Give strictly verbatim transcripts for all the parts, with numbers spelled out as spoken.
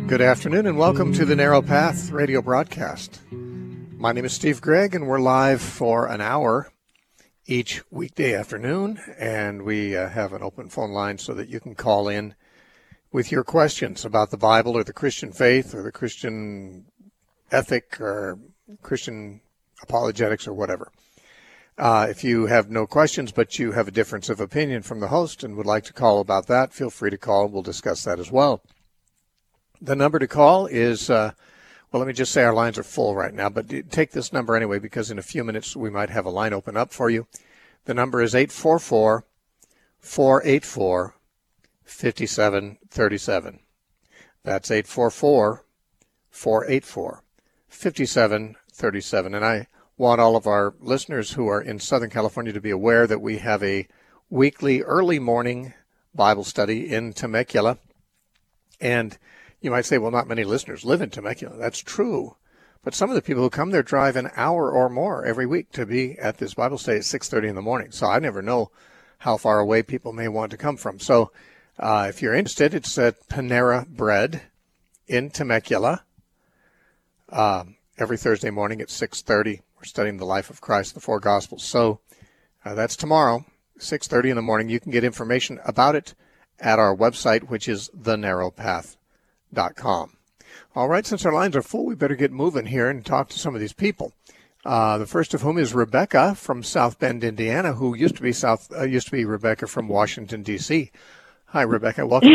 Good afternoon and welcome to the Narrow Path radio broadcast. My name is Steve Gregg and we're live for an hour each weekday afternoon, and we uh, have an open phone line so that you can call in with your questions about the Bible or the Christian faith or the Christian ethic or Christian apologetics or whatever. Uh, if you have no questions but you have a difference of opinion from the host and would like to call about that, feel free to call. We'll discuss that as well. The number to call is, uh, well, let me just say our lines are full right now, but take this number anyway because in a few minutes we might have a line open up for you. The number is eight four four, four eight four, five seven three seven. That's eight four four, four eight four, five seven three seven. And I want all of our listeners who are in Southern California to be aware that we have a weekly early morning Bible study in Temecula. And you might say, well, not many listeners live in Temecula. That's true. But some of the people who come there drive an hour or more every week to be at this Bible study at six thirty in the morning. So I never know how far away people may want to come from. So uh, if you're interested, it's at Panera Bread in Temecula uh, every Thursday morning at six thirty. We're studying the life of Christ, the four Gospels. So uh, that's tomorrow, six thirty in the morning. You can get information about it at our website, which is the narrow path dot com. All right, since our lines are full, we better get moving here and talk to some of these people. Uh, the first of whom is Rebecca from South Bend, Indiana, who used to be South uh, used to be Rebecca from Washington, D C Hi, Rebecca. Welcome.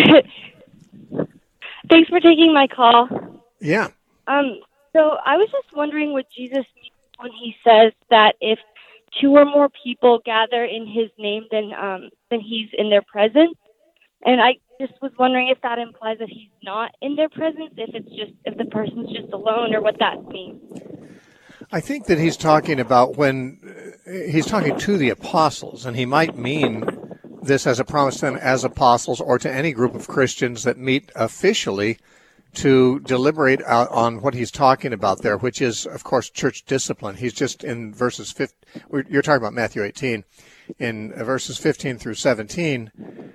Thanks for taking my call. Yeah. Um. So I was just wondering what Jesus means when he says that if two or more people gather in his name, then um, then he's in their presence. And I just was wondering if that implies that he's not in their presence, if it's just if the person's just alone, or what that means. I think that he's talking about when uh, he's talking to the apostles, and he might mean this as a promise to them as apostles or to any group of Christians that meet officially to deliberate out on what he's talking about there, which is, of course, church discipline. He's just in verses fifteen. You're talking about Matthew eighteen. In verses fifteen through seventeen,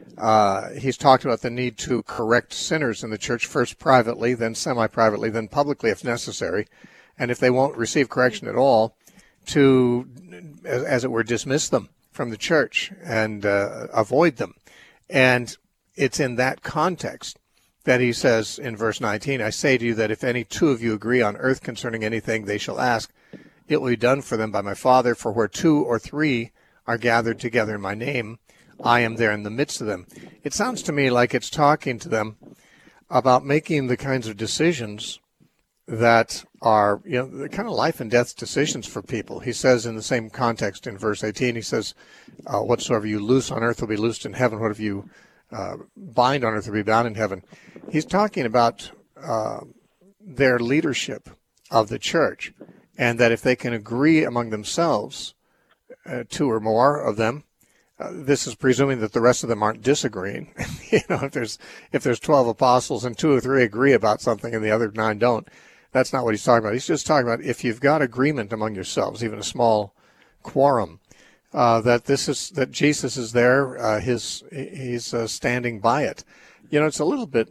uh, he's talked about the need to correct sinners in the church, first privately, then semi-privately, then publicly if necessary. And if they won't receive correction at all, to, as, as it were, dismiss them from the church and uh, avoid them. And it's in that context that he says in verse nineteen, I say to you that if any two of you agree on earth concerning anything they shall ask, it will be done for them by my Father. For where two or three are gathered together in my name, I am there in the midst of them. It sounds to me like it's talking to them about making the kinds of decisions that are, you know, the kind of life and death decisions for people. He says in the same context in verse eighteen, he says, uh, whatsoever you loose on earth will be loosed in heaven. Whatever you uh, bind on earth will be bound in heaven. He's talking about uh, their leadership of the church, and that if they can agree among themselves, uh, two or more of them, uh, this is presuming that the rest of them aren't disagreeing. You know, if there's if there's twelve apostles and two or three agree about something and the other nine don't, that's not what he's talking about. He's just talking about if you've got agreement among yourselves, even a small quorum, uh, that this is that Jesus is there. Uh, his he's uh, standing by it. You know, it's a little bit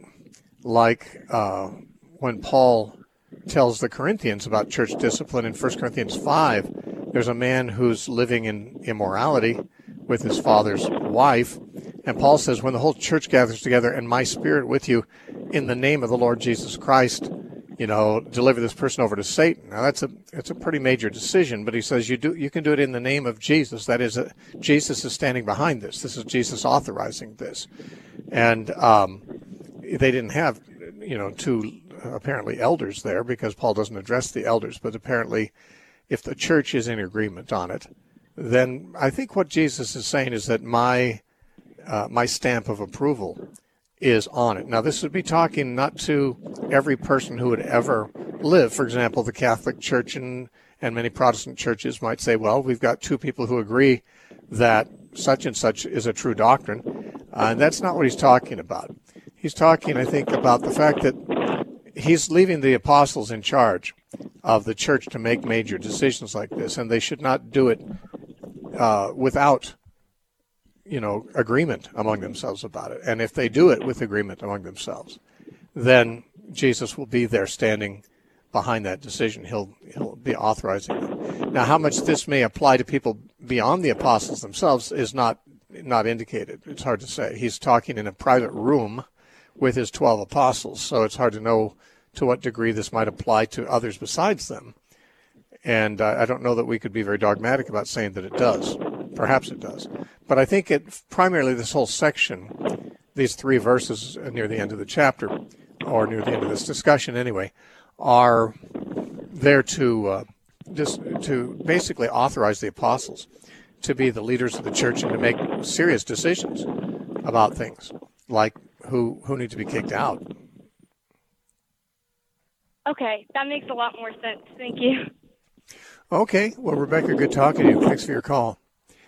like uh, when Paul tells the Corinthians about church discipline in First Corinthians five. There's a man who's living in immorality with his father's wife, and Paul says, when the whole church gathers together and my spirit with you, in the name of the Lord Jesus Christ, you know, deliver this person over to Satan. Now that's a it's a pretty major decision, but he says you do you can do it in the name of Jesus. That is, a, Jesus is standing behind this. This is Jesus authorizing this, and um, they didn't have, you know, two apparently elders there because Paul doesn't address the elders, but apparently, if the church is in agreement on it, then I think what Jesus is saying is that my uh, my stamp of approval is on it. Now, this would be talking not to every person who would ever live. For example, the Catholic Church and, and many Protestant churches might say, well, we've got two people who agree that such and such is a true doctrine. Uh, and that's not what he's talking about. He's talking, I think, about the fact that he's leaving the apostles in charge of the church to make major decisions like this, and they should not do it uh, without you know, agreement among themselves about it. And if they do it with agreement among themselves, then Jesus will be there standing behind that decision. He'll he'll be authorizing it. Now, how much this may apply to people beyond the apostles themselves is not not indicated. It's hard to say. He's talking in a private room with his twelve apostles, so it's hard to know to what degree this might apply to others besides them. And uh, I don't know that we could be very dogmatic about saying that it does. Perhaps it does. But I think it primarily this whole section, these three verses near the end of the chapter, or near the end of this discussion anyway, are there to uh, just to basically authorize the apostles to be the leaders of the church and to make serious decisions about things like who who need to be kicked out. Okay, that makes a lot more sense. Thank you. Okay, well, Rebecca, good talking to you. Thanks for your call.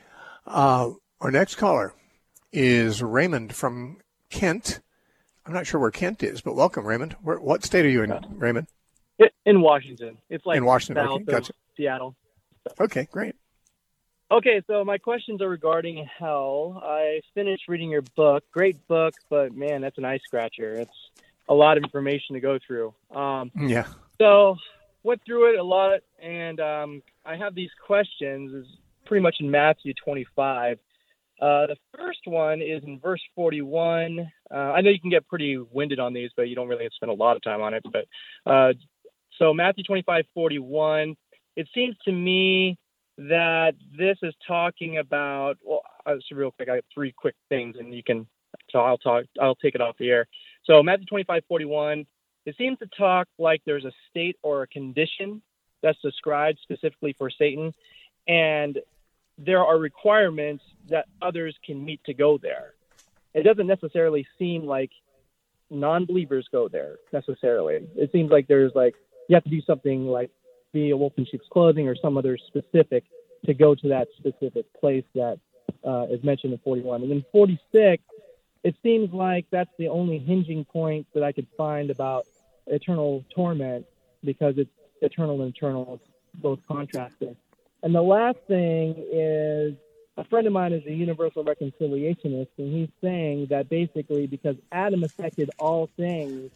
Uh, our next caller is Raymond from Kent. I'm not sure where Kent is, but welcome, Raymond. Where, what state are you in, Raymond? In Washington. It's like in Washington. south Okay, gotcha. of Seattle. Okay, great. Okay, so my questions are regarding hell. I finished reading your book. Great book, but man, that's an eye scratcher. It's a lot of information to go through. Um, yeah. So went through it a lot, and um, I have these questions. It's pretty much in Matthew twenty-five. Uh, the first one is in verse forty-one. Uh, I know you can get pretty winded on these, but you don't really have to spend a lot of time on it. But uh, so Matthew twenty-five forty-one. It seems to me that this is talking about. Well, uh, so real quick, I have three quick things, and you can. So I'll talk. I'll take it off the air. So Matthew twenty-five forty-one. It seems to talk like there's a state or a condition that's described specifically for Satan, and there are requirements that others can meet to go there. It doesn't necessarily seem like non-believers go there necessarily. It seems like there's like, you have to do something like be a wolf in sheep's clothing or some other specific to go to that specific place that uh, is mentioned in forty-one. And then forty-six, it seems like that's the only hinging point that I could find about eternal torment, because it's eternal and eternal, it's both contrasting. And the last thing is, a friend of mine is a universal reconciliationist, and he's saying that basically because Adam affected all things,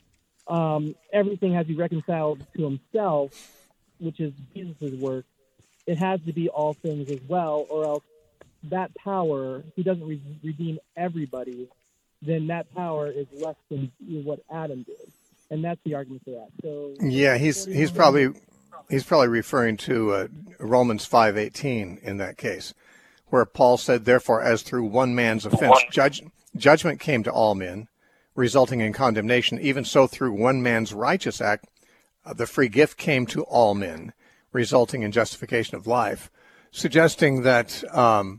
um, everything has to be reconciled to himself, which is Jesus' work. It has to be all things as well, or else that power, he doesn't re- redeem everybody, then that power is less than what Adam did. And that's the argument for that. So yeah, he's he's probably he's probably referring to uh, Romans five eighteen in that case, where Paul said, "Therefore, as through one man's offense, judge, judgment came to all men, resulting in condemnation. Even so, through one man's righteous act, uh, the free gift came to all men, resulting in justification of life," suggesting that um,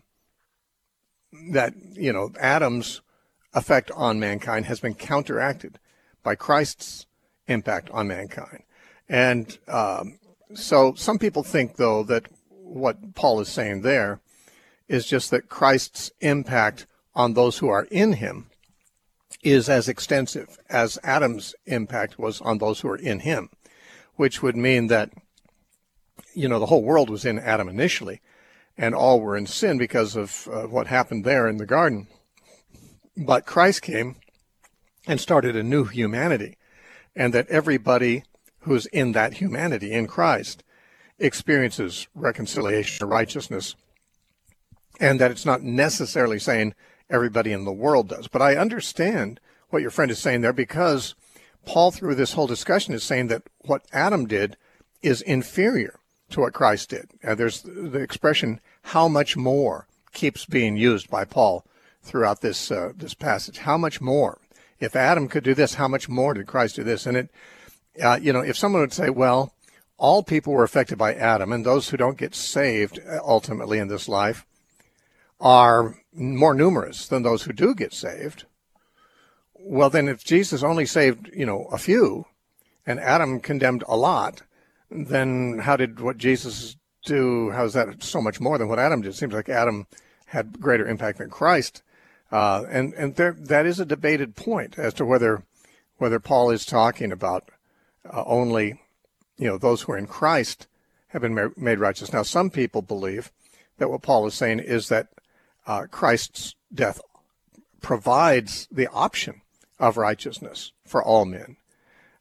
that you know Adam's effect on mankind has been counteracted by Christ's impact on mankind. And um, so some people think, though, that what Paul is saying there is just that Christ's impact on those who are in him is as extensive as Adam's impact was on those who are in him, which would mean that, you know, the whole world was in Adam initially, and all were in sin because of uh, what happened there in the garden. But Christ came and started a new humanity, and that everybody who's in that humanity in Christ experiences reconciliation or righteousness, and that it's not necessarily saying everybody in the world does. But I understand what your friend is saying there, because Paul, through this whole discussion, is saying that what Adam did is inferior to what Christ did. Uh, there's the expression, how much more, keeps being used by Paul throughout this uh, this passage. How much more? If Adam could do this, how much more did Christ do this? And it, uh, you know, if someone would say, well, all people were affected by Adam, and those who don't get saved ultimately in this life are more numerous than those who do get saved. Well, then if Jesus only saved, you know, a few, and Adam condemned a lot, then how did what Jesus do, how is that so much more than what Adam did? It seems like Adam had greater impact than Christ. Uh, and and there, that is a debated point as to whether whether Paul is talking about uh, only, you know, those who are in Christ have been ma- made righteous. Now, some people believe that what Paul is saying is that uh, Christ's death provides the option of righteousness for all men.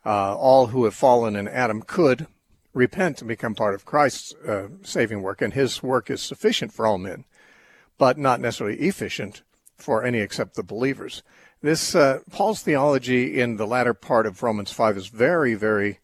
Uh, all who have fallen in Adam could repent and become part of Christ's uh, saving work, and his work is sufficient for all men, but not necessarily efficient for any except the believers. This uh, Paul's theology in the latter part of Romans five is very, very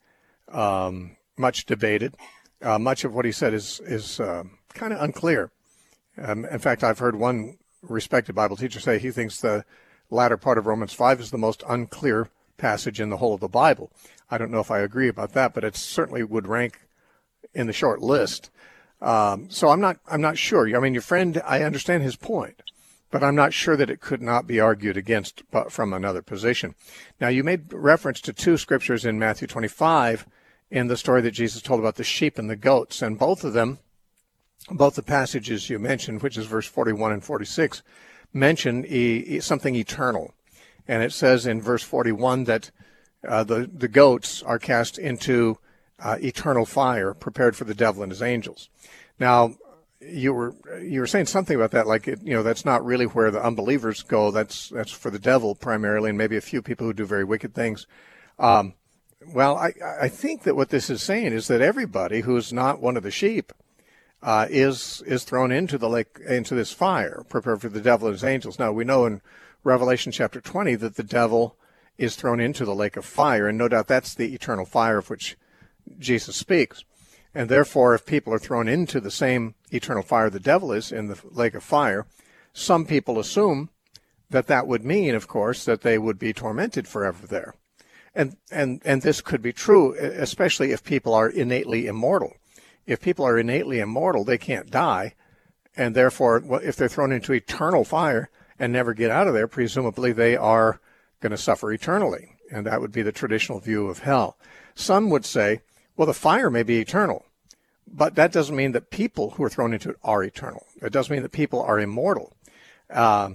um, much debated. Uh, much of what he said is is uh, kind of unclear. Um, in fact, I've heard one respected Bible teacher say he thinks the latter part of Romans five is the most unclear passage in the whole of the Bible. I don't know if I agree about that, but it certainly would rank in the short list. Um, so I'm not I'm not sure. I mean, your friend, I understand his point, but I'm not sure that it could not be argued against from another position. Now, you made reference to two scriptures in Matthew twenty-five in the story that Jesus told about the sheep and the goats, and both of them, both the passages you mentioned, which is verse forty-one and forty-six, mention e- something eternal. And it says in verse forty-one that uh, the, the goats are cast into uh, eternal fire prepared for the devil and his angels. Now, you were you were saying something about that, like, it, you know, that's not really where the unbelievers go. That's that's for the devil primarily, and maybe a few people who do very wicked things. Um, well, I, I think that what this is saying is that everybody who's not one of the sheep uh, is is thrown into the lake, into this fire, prepared for the devil and his angels. Now, we know in Revelation chapter twenty that the devil is thrown into the lake of fire, and no doubt that's the eternal fire of which Jesus speaks. And therefore, if people are thrown into the same eternal fire the devil is in the lake of fire, some people assume that that would mean, of course, that they would be tormented forever there. And and and this could be true, especially if people are innately immortal. If people are innately immortal, they can't die, and therefore, if they're thrown into eternal fire and never get out of there, presumably they are going to suffer eternally, and that would be the traditional view of hell. Some would say, well, the fire may be eternal, but that doesn't mean that people who are thrown into it are eternal. It doesn't mean that people are immortal. Um,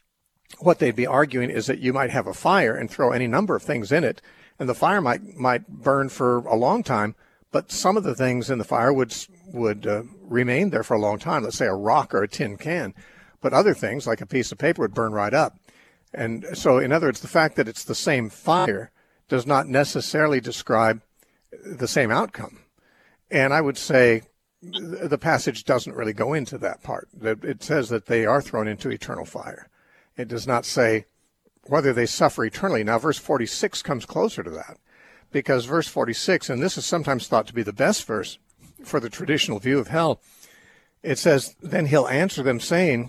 what they'd be arguing is that you might have a fire and throw any number of things in it, and the fire might might burn for a long time, but some of the things in the fire would would uh, remain there for a long time. Let's say a rock or a tin can, but other things like a piece of paper would burn right up. And so, in other words, the fact that it's the same fire does not necessarily describe the same outcome. And I would say the passage doesn't really go into that part. It says that they are thrown into eternal fire. It does not say whether they suffer eternally. Now, verse forty-six comes closer to that, because verse forty-six, and this is sometimes thought to be the best verse for the traditional view of hell, it says, then he'll answer them saying,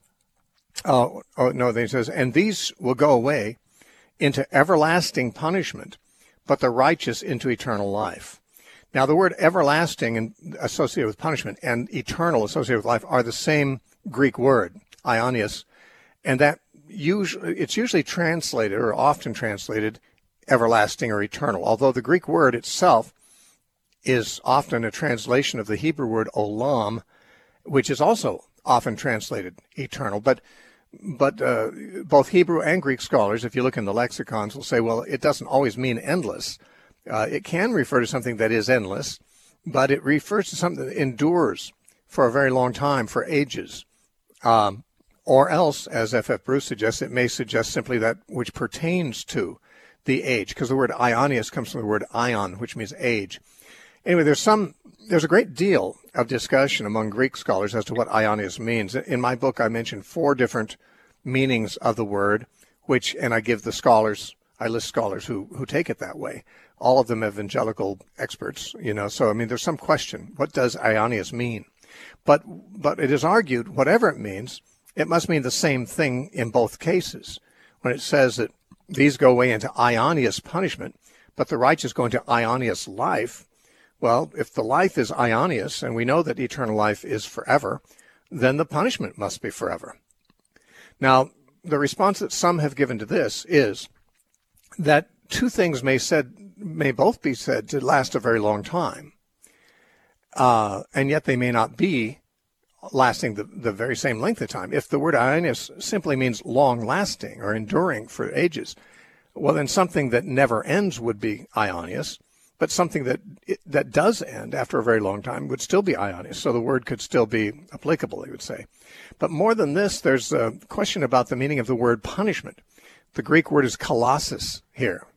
oh, oh no, then he says, and these will go away into everlasting punishment, but the righteous into eternal life. Now, the word everlasting and associated with punishment and eternal associated with life are the same Greek word, aionios, and that usually it's usually translated or often translated everlasting or eternal, although the Greek word itself is often a translation of the Hebrew word olam, which is also often translated eternal. But but uh, both Hebrew and Greek scholars, if you look in the lexicons, will say, well, it doesn't always mean endless. Uh, it can refer to something that is endless, but it refers to something that endures for a very long time, for ages. Um, or else, as F F Bruce suggests, it may suggest simply that which pertains to the age, because the word aionios comes from the word ion, which means age. Anyway, there's some, there's a great deal of discussion among Greek scholars as to what aionios means. In my book, I mentioned four different meanings of the word, which, and I give the scholars, I list scholars who, who take it that way. All of them evangelical experts, you know, so, I mean, there's some question. What does aionios mean? But, but it is argued, whatever it means, it must mean the same thing in both cases. When it says that these go away into aionios punishment, but the righteous go into aionios life, well, if the life is aionios, and we know that eternal life is forever, then the punishment must be forever. Now, the response that some have given to this is that two things may said may both be said to last a very long time, uh, and yet they may not be lasting the, the very same length of time. If the word aionios simply means long-lasting or enduring for ages, well, then something that never ends would be aionios, but something that that does end after a very long time would still be aionios. So the word could still be applicable, they would say. But more than this, there's a question about the meaning of the word punishment. The Greek word is kolossus here.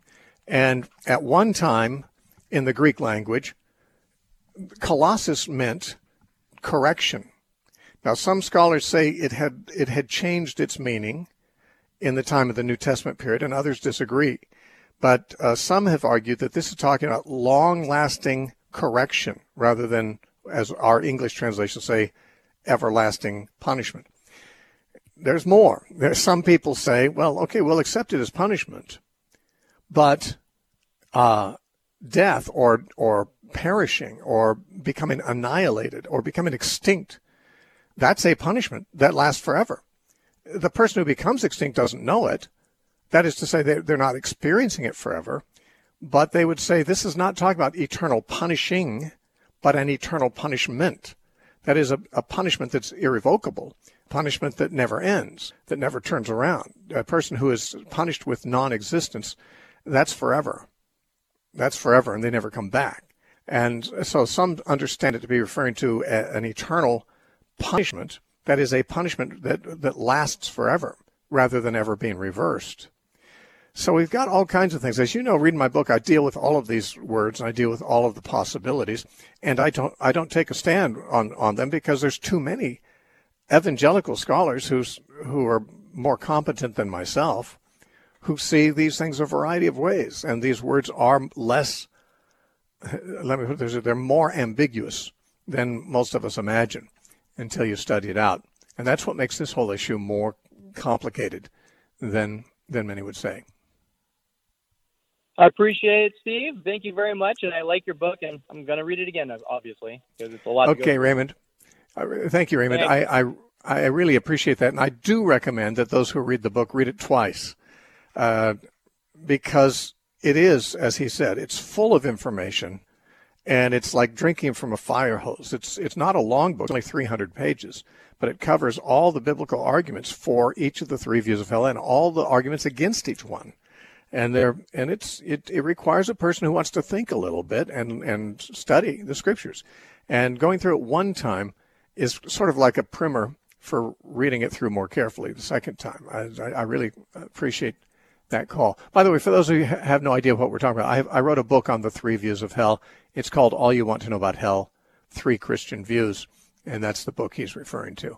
And at one time in the Greek language, Colossus meant correction. Now, some scholars say it had it had changed its meaning in the time of the New Testament period, and others disagree. But uh, some have argued that this is talking about long-lasting correction rather than, as our English translations say, everlasting punishment. There's more. There's some people say, well, okay, we'll accept it as punishment, but uh, death or or perishing or becoming annihilated or becoming extinct, that's a punishment that lasts forever. The person who becomes extinct doesn't know it. That is to say, they're not experiencing it forever, but they would say this is not talking about eternal punishing, but an eternal punishment. That is a, a punishment that's irrevocable, punishment that never ends, that never turns around. A person who is punished with non-existence, that's forever. That's forever, and they never come back. And so some understand it to be referring to a, an eternal punishment, that is a punishment that, that lasts forever, rather than ever being reversed. So we've got all kinds of things. As you know, reading my book, I deal with all of these words, and I deal with all of the possibilities, and I don't I don't take a stand on, on them because there's too many evangelical scholars who's, who are more competent than myself, who see these things a variety of ways, and these words are less, let me put this, they're more ambiguous than most of us imagine until you study it out. And that's what makes this whole issue more complicated than than many would say. I appreciate it, Steve. Thank you very much, and I like your book, and I'm going to read it again, obviously, because it's a lot. Okay, Raymond. Uh, thank you, Raymond. Thanks. I, I I really appreciate that, and I do recommend that those who read the book read it twice, uh, because it is, as he said, it's full of information, and it's like drinking from a fire hose. It's it's not a long book, only three hundred pages, but it covers all the biblical arguments for each of the three views of hell and all the arguments against each one. And there, and it's it, it requires a person who wants to think a little bit and, and study the scriptures. And going through it one time is sort of like a primer for reading it through more carefully the second time. I, I really appreciate that call. By the way, for those of you who have no idea what we're talking about, I, have, I wrote a book on the three views of hell. It's called All You Want to Know About Hell, Three Christian Views, and that's the book he's referring to.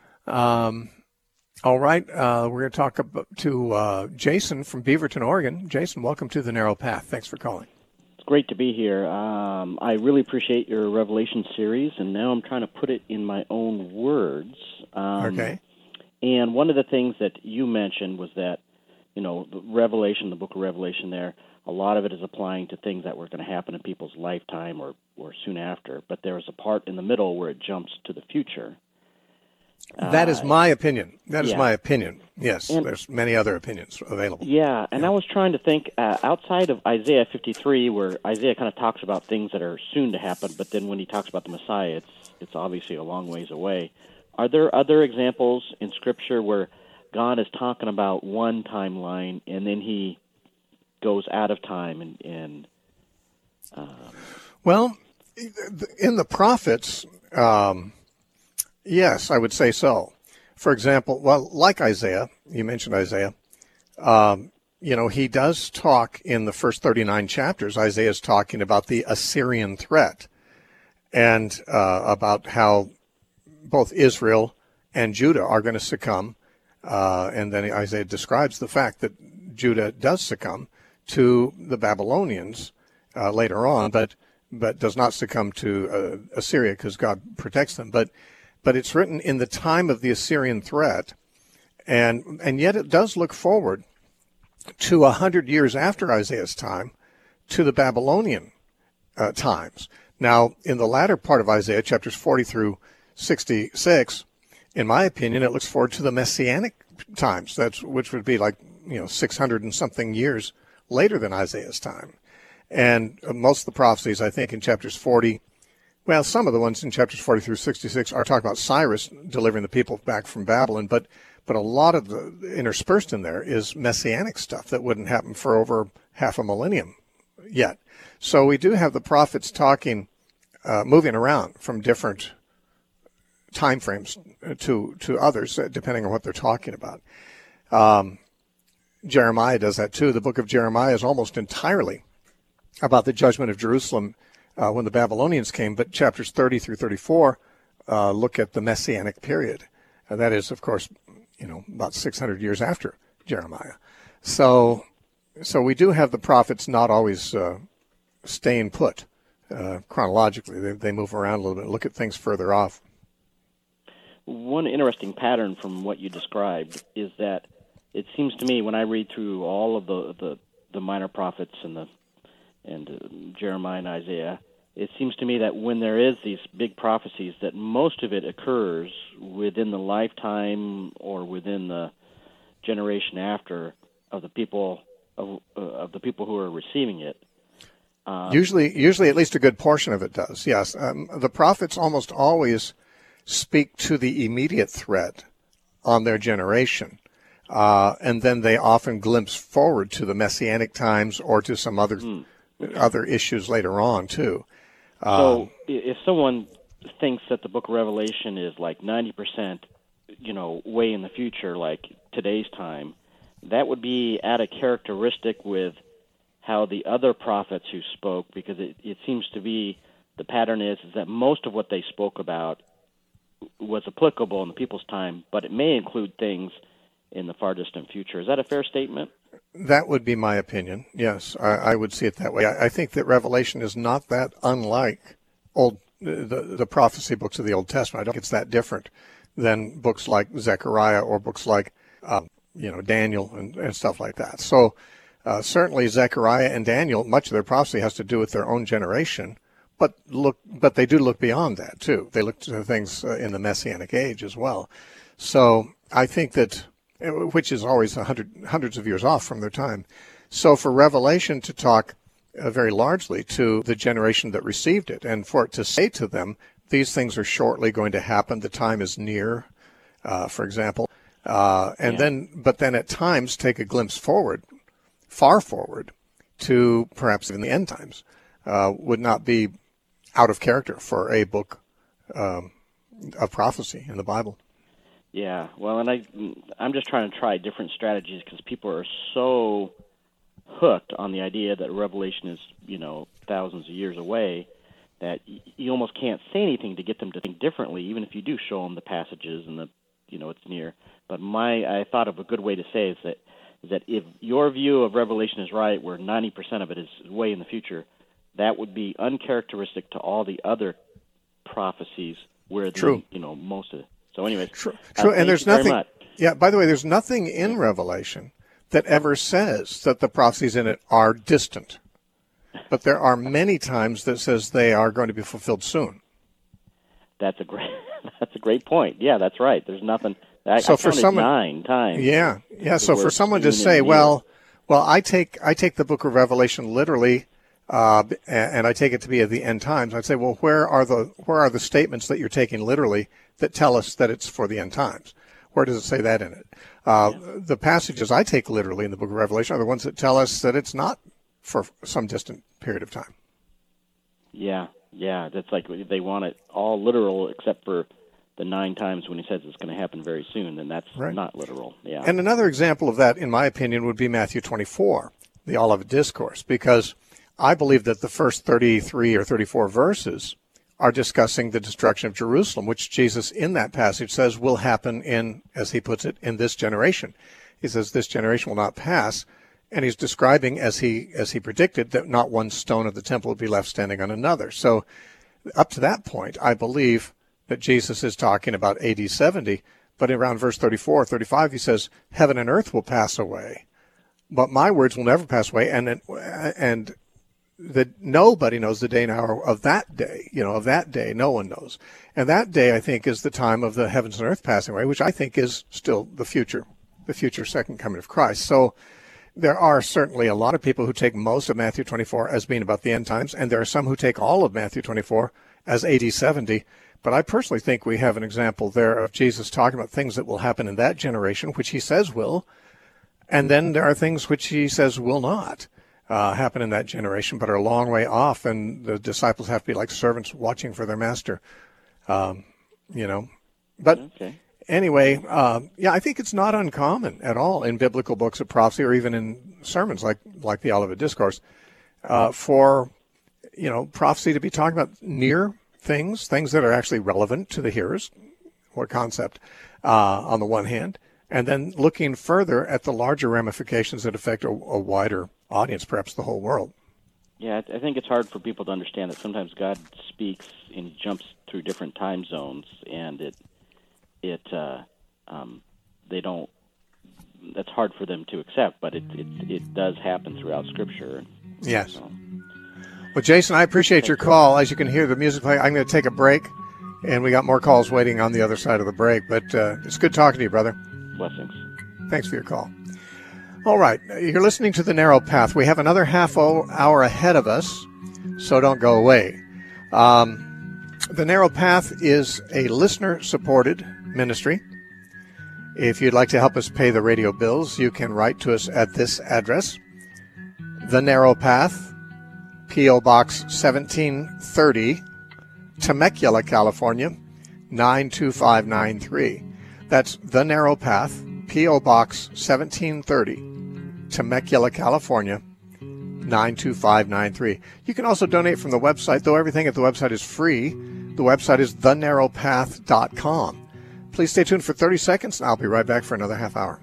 Um, all right, uh, we're going to talk about, to uh, Jason from Beaverton, Oregon. Jason, welcome to The Narrow Path. Thanks for calling. It's great to be here. Um, I really appreciate your Revelation series, and now I'm trying to put it in my own words. Um, okay. And one of the things that you mentioned was that, you know, the Revelation, the book of Revelation there, a lot of it is applying to things that were going to happen in people's lifetime or, or soon after, but there is a part in the middle where it jumps to the future. That is my opinion. That is yeah. my opinion. Yes, and, there's many other opinions available. Yeah, and yeah. I was trying to think uh, outside of Isaiah fifty-three, where Isaiah kind of talks about things that are soon to happen, but then when he talks about the Messiah, it's it's obviously a long ways away. Are there other examples in Scripture where God is talking about one timeline and then he goes out of time and... and um... Well, in the prophets... Um, Yes, I would say so. For example, well, like Isaiah, you mentioned Isaiah, um, you know, he does talk in the first thirty-nine chapters. Isaiah is talking about the Assyrian threat and uh, about how both Israel and Judah are going to succumb. Uh, and then Isaiah describes the fact that Judah does succumb to the Babylonians uh, later on, but but does not succumb to uh, Assyria because God protects them. But But it's written in the time of the Assyrian threat, and and yet it does look forward to a hundred years after Isaiah's time to the Babylonian uh, times. Now, in the latter part of Isaiah, chapters forty through sixty-six, in my opinion, it looks forward to the Messianic times. That's which would be like you know six hundred and something years later than Isaiah's time. And uh, most of the prophecies, I think, in chapters forty. Well, some of the ones in chapters forty through sixty-six are talking about Cyrus delivering the people back from Babylon, but but a lot of the interspersed in there is messianic stuff that wouldn't happen for over half a millennium yet. So we do have the prophets talking, uh, moving around from different time frames to to others, depending on what they're talking about. Um, Jeremiah does that too. The book of Jeremiah is almost entirely about the judgment of Jerusalem uh, when the Babylonians came, but chapters thirty through thirty-four uh, look at the Messianic period. And that is, of course, you know, about six hundred years after Jeremiah. So, so we do have the prophets not always uh, staying put uh, chronologically. They, they move around a little bit, look at things further off. One interesting pattern from what you described is that it seems to me when I read through all of the, the, the minor prophets and the and uh, Jeremiah and Isaiah, it seems to me that when there is these big prophecies, that most of it occurs within the lifetime or within the generation after of the people of, uh, of the people who are receiving it. Um, usually, usually at least a good portion of it does. Yes, um, the prophets almost always speak to the immediate threat on their generation, uh, and then they often glimpse forward to the Messianic times or to some other mm, okay. other issues later on too. So um, if someone thinks that the book of Revelation is like ninety percent, you know, way in the future, like today's time, that would be at a characteristic with how the other prophets who spoke, because it, it seems to be the pattern is, is that most of what they spoke about was applicable in the people's time, but it may include things in the far distant future. Is that a fair statement? That would be my opinion. Yes, I, I would see it that way. I, I think that Revelation is not that unlike old the the prophecy books of the Old Testament. I don't think it's that different than books like Zechariah or books like um, you know Daniel and, and stuff like that. So uh, certainly Zechariah and Daniel, much of their prophecy has to do with their own generation, but look, but they do look beyond that too. They look to things uh, in the Messianic age as well. So I think that. Which is always a hundred, hundreds of years off from their time. So for Revelation to talk uh, very largely to the generation that received it, and for it to say to them, these things are shortly going to happen, the time is near, uh, for example, uh, and yeah. then, but then at times take a glimpse forward, far forward, to perhaps even the end times, uh, would not be out of character for a book um, of prophecy in the Bible. Yeah, well, and I, I'm just trying to try different strategies because people are so hooked on the idea that Revelation is, you know, thousands of years away that you almost can't say anything to get them to think differently, even if you do show them the passages and the, you know, it's near. But my, I thought of a good way to say is that, is that if your view of Revelation is right, where ninety percent of it is way in the future, that would be uncharacteristic to all the other prophecies where, the, True. you know, most of it. So anyway, true, true. And there's nothing. Yeah. By the way, there's nothing in Revelation that ever says that the prophecies in it are distant, but there are many times that says they are going to be fulfilled soon. That's a great. That's a great point. Yeah, that's right. There's nothing. I, so I for someone, nine times. Yeah, yeah. So for someone to say, well, well, I take I take the book of Revelation literally. Uh, and I take it to be at the end times. I'd say, well, where are the where are the statements that you're taking literally that tell us that it's for the end times? Where does it say that in it? Uh, yeah. The passages I take literally in the book of Revelation are the ones that tell us that it's not for some distant period of time. Yeah, yeah. That's like they want it all literal except for the nine times when he says it's going to happen very soon, and that's right. Not literal. Yeah. And another example of that, in my opinion, would be Matthew twenty-four, the Olivet Discourse, because I believe that the first thirty-three or thirty-four verses are discussing the destruction of Jerusalem, which Jesus in that passage says will happen in, as he puts it, in this generation. He says this generation will not pass, and he's describing, as he as he predicted, that not one stone of the temple would be left standing on another. So up to that point, I believe that Jesus is talking about A D seventy, but around verse thirty-four, thirty-five, he says, heaven and earth will pass away, but my words will never pass away, and and that nobody knows the day and hour of that day, you know, of that day, no one knows. And that day, I think, is the time of the heavens and earth passing away, which I think is still the future, the future second coming of Christ. So there are certainly a lot of people who take most of Matthew twenty-four as being about the end times, and there are some who take all of Matthew twenty-four as A D seventy. But I personally think we have an example there of Jesus talking about things that will happen in that generation, which he says will, and then there are things which he says will not. Uh, happen in that generation, but are a long way off, and the disciples have to be like servants watching for their master. Um, you know, but okay. anyway, uh, yeah, I think it's not uncommon at all in biblical books of prophecy or even in sermons like, like the Olivet Discourse uh, for, you know, prophecy to be talking about near things, things that are actually relevant to the hearers, or concept, uh, on the one hand, and then looking further at the larger ramifications that affect a, a wider audience, perhaps the whole world. Yeah, I think it's hard for people to understand that sometimes God speaks and he jumps through different time zones, and it, it, uh, um, they don't. That's hard for them to accept, but it it, it does happen throughout Scripture. Yes. So. Well, Jason, I appreciate your call. As you can hear the music play, I'm going to take a break, and we got more calls waiting on the other side of the break. But uh, it's good talking to you, brother. Blessings. Thanks for your call. All right, you're listening to The Narrow Path. We have another half hour ahead of us, so don't go away. Um, the Narrow Path is a listener-supported ministry. If you'd like to help us pay the radio bills, you can write to us at this address, The Narrow Path, P O. Box seventeen thirty, Temecula, California, nine two five nine three. That's The Narrow Path, P O. Box seventeen thirty, Temecula, California, nine two five nine three. You can also donate from the website, though everything at the website is free. The website is the narrow path dot com. Please stay tuned for thirty seconds, and I'll be right back for another half hour.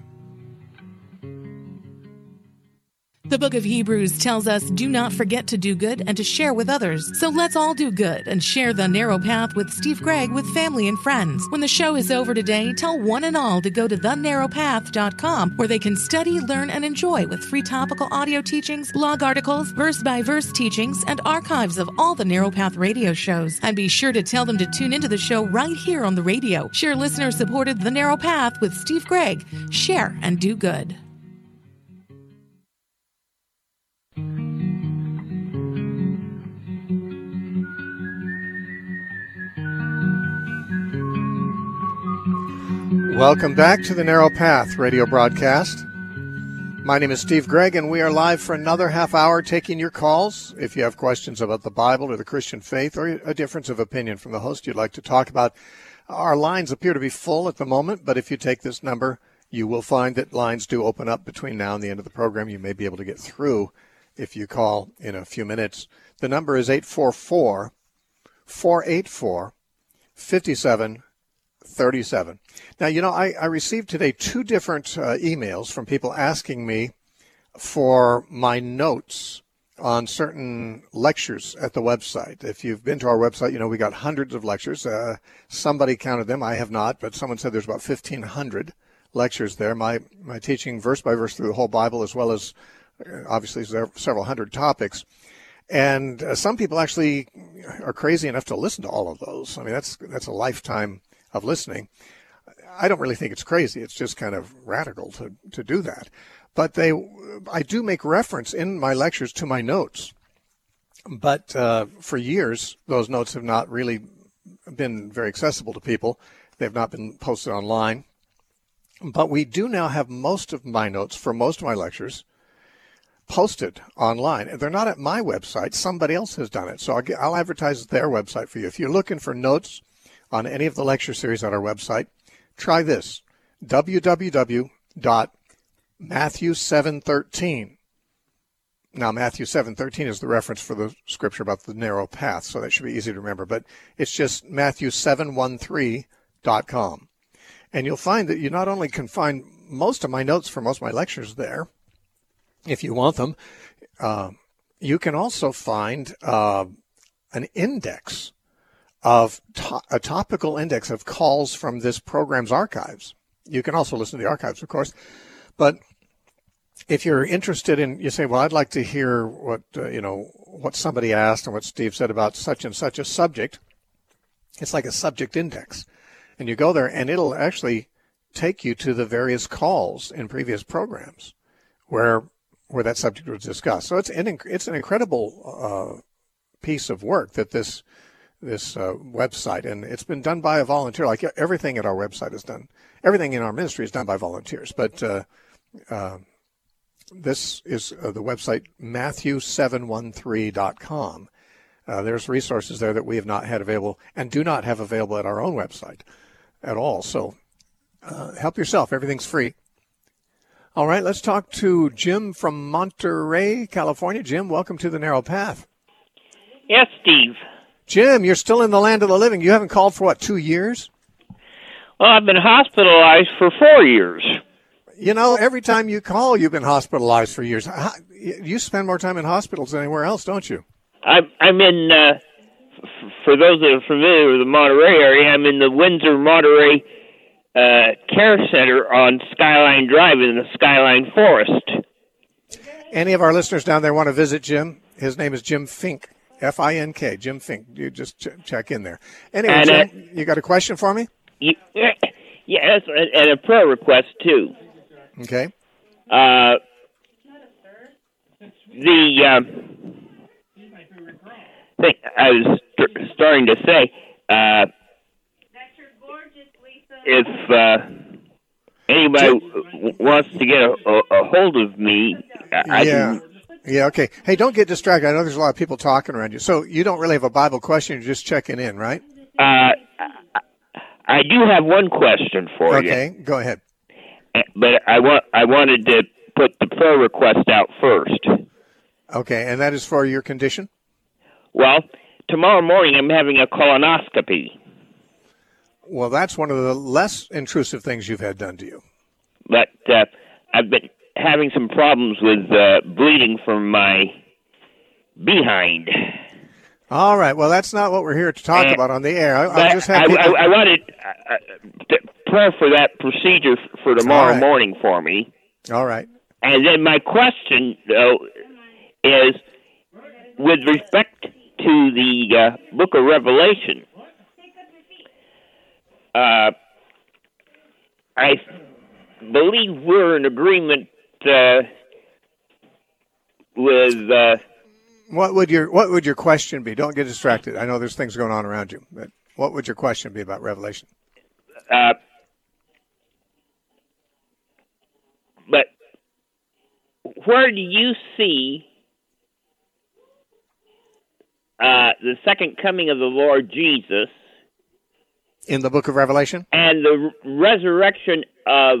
The book of Hebrews tells us, do not forget to do good and to share with others. So let's all do good and share The Narrow Path with Steve Gregg with family and friends. When the show is over today, tell one and all to go to the narrow path dot com, where they can study, learn, and enjoy with free topical audio teachings, blog articles, verse-by-verse teachings, and archives of all the Narrow Path radio shows. And be sure to tell them to tune into the show right here on the radio. Share listener-supported The Narrow Path with Steve Gregg. Share and do good. Welcome back to the Narrow Path radio broadcast. My name is Steve Gregg, and we are live for another half hour taking your calls. If you have questions about the Bible or the Christian faith or a difference of opinion from the host you'd like to talk about, our lines appear to be full at the moment, but if you take this number, you will find that lines do open up between now and the end of the program. You may be able to get through if you call in a few minutes. The number is eight four four, four eight four, five seven thirty-seven. Now, you know, I, I received today two different uh, emails from people asking me for my notes on certain lectures at the website. If you've been to our website, you know, we got hundreds of lectures. Uh, somebody counted them. I have not, but someone said there's about fifteen hundred lectures there. My, my teaching verse by verse through the whole Bible, as well as uh, obviously several hundred topics. And uh, some people actually are crazy enough to listen to all of those. I mean, that's that's a lifetime of listening. I don't really think it's crazy. It's just kind of radical to, to do that. But they, I do make reference in my lectures to my notes. But uh, for years, those notes have not really been very accessible to people. They've not been posted online. But we do now have most of my notes for most of my lectures posted online. They're not at my website. Somebody else has done it. So I'll, get, I'll advertise their website for you. If you're looking for notes on any of the lecture series on our website, try this, w w w dot matthew seven thirteen. Now, Matthew seven thirteen is the reference for the scripture about the narrow path, so that should be easy to remember. But it's just matthew seven thirteen dot com. And you'll find that you not only can find most of my notes for most of my lectures there, if you want them, uh, you can also find uh, an index of to- a topical index of calls from this program's archives. You can also listen to the archives, of course. But if you're interested in, you say, well, I'd like to hear what, uh, you know, what somebody asked and what Steve said about such and such a subject. It's like a subject index. And you go there, and it'll actually take you to the various calls in previous programs where where that subject was discussed. So it's an, it's an incredible uh, piece of work that this this uh, website, and it's been done by a volunteer. Like everything at our website is done. Everything in our ministry is done by volunteers. But uh, uh, this is uh, the website, matthew seven thirteen dot com. Uh, there's resources there that we have not had available and do not have available at our own website at all. So Uh, help yourself. Everything's free. All right, let's talk to Jim from Monterey, California. Jim, welcome to the Narrow Path. Yes, Steve. Jim, you're still in the land of the living. You haven't called for, what, two years? Well, I've been hospitalized for four years. You know, every time you call, you've been hospitalized for years. How, you spend more time in hospitals than anywhere else, don't you? I'm, I'm in, uh, f- for those that are familiar with the Monterey area, I'm in the Windsor Monterey uh, Care Center on Skyline Drive in the Skyline Forest. Any of our listeners down there want to visit Jim? His name is Jim Fink, F I N K, Jim Fink. You just ch- check in there. Anyway, and, Jim, uh, you got a question for me? You, yes, and a prayer request, too. Okay. Uh, the um, thing I was st- starting to say, uh, if uh, anybody w- wants to get a, a, a hold of me, I yeah. can. Yeah, okay. Hey, don't get distracted. I know there's a lot of people talking around you. So you don't really have a Bible question. You're just checking in, right? Uh, I do have one question for okay, you. Okay, go ahead. But I want I wanted to put the prayer request out first. Okay, and that is for your condition? Well, tomorrow morning I'm having a colonoscopy. Well, that's one of the less intrusive things you've had done to you. But uh, I've been having some problems with uh, bleeding from my behind. All right. Well, that's not what we're here to talk and, about on the air. I, I'll just have I, people... I, I wanted uh, to pray for that procedure for tomorrow right. morning for me. All right. And then my question, though, is with respect to the uh, book of Revelation, uh, I believe we're in agreement uh, with... Uh, What would your What would your question be? Don't get distracted. I know there's things going on around you, but what would your question be about Revelation? Uh, but where do you see uh, the second coming of the Lord Jesus in the book of Revelation and the resurrection of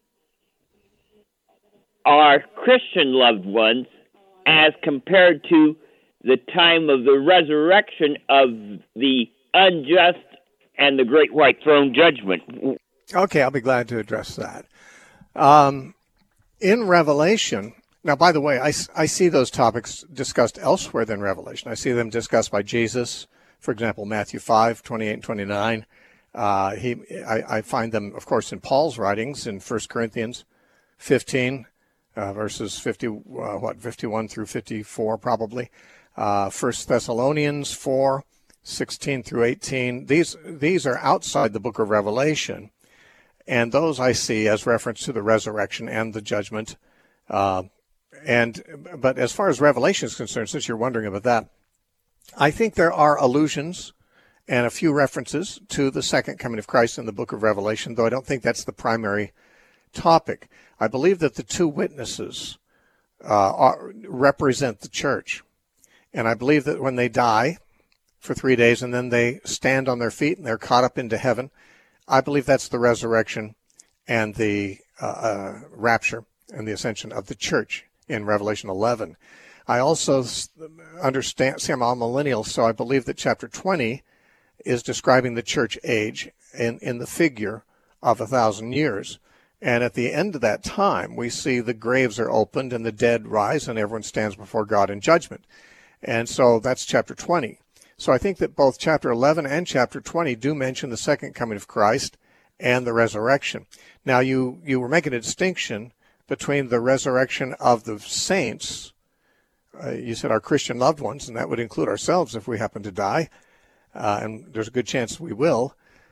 our Christian loved ones as compared to the time of the resurrection of the unjust and the great white throne judgment? Okay, I'll be glad to address that. Um, in Revelation, now, by the way, I, I see those topics discussed elsewhere than Revelation. I see them discussed by Jesus, for example, Matthew five, twenty-eight and twenty-nine. Uh, he, I, I find them, of course, in Paul's writings in First Corinthians fifteen, Uh, verses fifty, uh, what, fifty-one through fifty-four, probably. Uh, First Thessalonians four, sixteen through eighteen. These these are outside the book of Revelation, and those I see as reference to the resurrection and the judgment. Uh, and but as far as Revelation is concerned, since you're wondering about that, I think there are allusions and a few references to the second coming of Christ in the book of Revelation, though I don't think that's the primary topic. I believe that the two witnesses uh, are, represent the church. And I believe that when they die for three days and then they stand on their feet and they're caught up into heaven, I believe that's the resurrection and the uh, uh, rapture and the ascension of the church in Revelation eleven. I also understand, see, I'm all millennial, so I believe that chapter twenty is describing the church age in, in the figure of a thousand years. And at the end of that time, we see the graves are opened and the dead rise and everyone stands before God in judgment. And so that's chapter twenty. So I think that both chapter eleven and chapter twenty do mention the second coming of Christ and the resurrection. Now, you, you were making a distinction between the resurrection of the saints. Uh, you said our Christian loved ones, and that would include ourselves if we happen to die. Uh, and there's a good chance we will,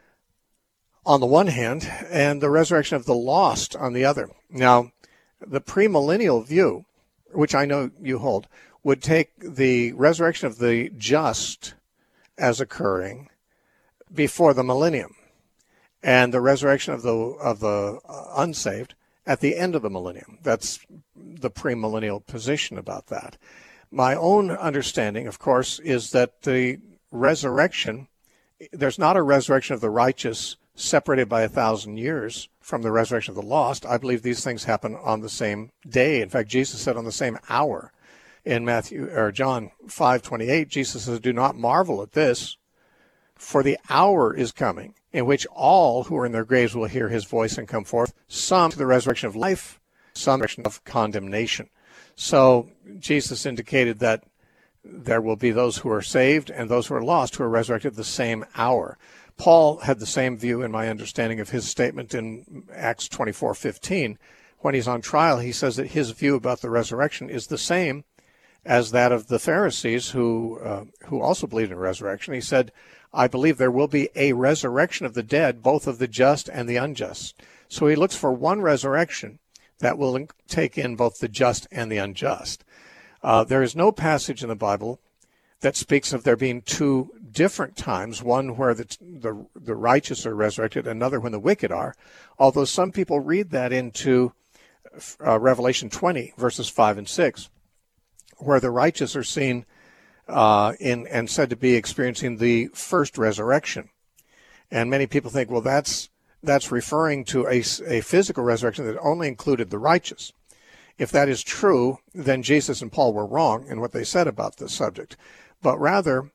on the one hand, and the resurrection of the lost on the other. Now, the premillennial view, which I know you hold, would take the resurrection of the just as occurring before the millennium, and the resurrection of the of the unsaved at the end of the millennium. That's the premillennial position about that. My own understanding, of course, is that the resurrection, there's not a resurrection of the righteous separated by a thousand years from the resurrection of the lost. I believe these things happen on the same day. In fact, Jesus said on the same hour. In Matthew or John five twenty-eight, Jesus says, "Do not marvel at this, for the hour is coming in which all who are in their graves will hear his voice and come forth, some to the resurrection of life, some to the resurrection of condemnation." So Jesus indicated that there will be those who are saved and those who are lost who are resurrected the same hour. Paul had the same view in my understanding of his statement in Acts twenty-four fifteen. When he's on trial, he says that his view about the resurrection is the same as that of the Pharisees who uh, who also believed in resurrection. He said, "I believe there will be a resurrection of the dead, both of the just and the unjust." So he looks for one resurrection that will take in both the just and the unjust. Uh, there is no passage in the Bible that speaks of there being two different times, one where the, the, the righteous are resurrected, another when the wicked are, although some people read that into uh, Revelation twenty, verses five and six, where the righteous are seen uh, in and said to be experiencing the first resurrection. And many people think, well, that's that's referring to a, a physical resurrection that only included the righteous. If that is true, then Jesus and Paul were wrong in what they said about this subject. But rather,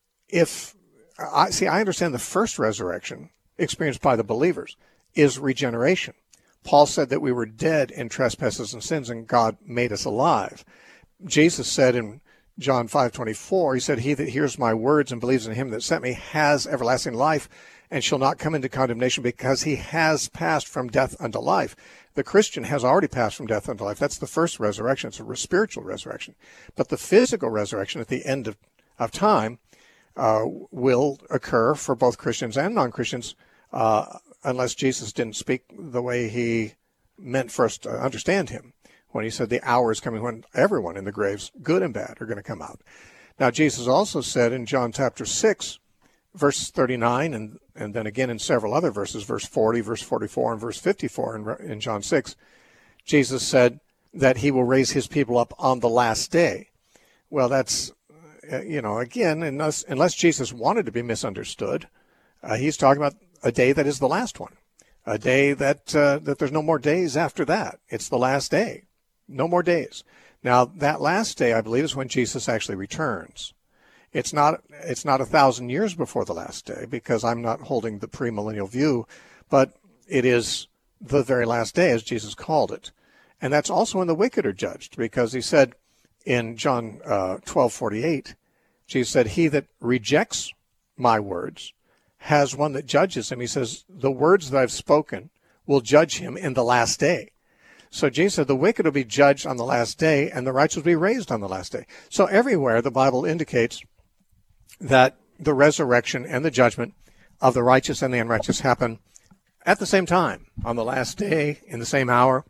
if I see, I understand the first resurrection experienced by the believers is regeneration. Paul said that we were dead in trespasses and sins, and God made us alive. Jesus said in John five twenty-four, he said, "He that hears my words and believes in him that sent me has everlasting life and shall not come into condemnation, because he has passed from death unto life." The Christian has already passed from death unto life. That's the first resurrection. It's a spiritual resurrection. But the physical resurrection at the end of, of time uh, will occur for both Christians and non-Christians uh, unless Jesus didn't speak the way he meant for us to understand him, when he said the hour is coming when everyone in the graves, good and bad, are going to come out. Now, Jesus also said in John chapter six, verse thirty-nine, and, and then again in several other verses, verse forty, verse forty-four, and verse fifty-four in, in John six, Jesus said that he will raise his people up on the last day. Well, that's, uh, you know, again, unless, unless Jesus wanted to be misunderstood, uh, he's talking about a day that is the last one, a day that uh, that there's no more days after that. It's the last day. No more days. Now, that last day, I believe, is when Jesus actually returns. It's not it's not a thousand years before the last day, because I'm not holding the premillennial view, but it is the very last day, as Jesus called it. And that's also when the wicked are judged, because he said in John uh, twelve forty-eight, Jesus said, "He that rejects my words has one that judges him." He says, "The words that I've spoken will judge him in the last day." So Jesus said the wicked will be judged on the last day, and the righteous will be raised on the last day. So everywhere the Bible indicates that the resurrection and the judgment of the righteous and the unrighteous happen at the same time, on the last day, in the same hour.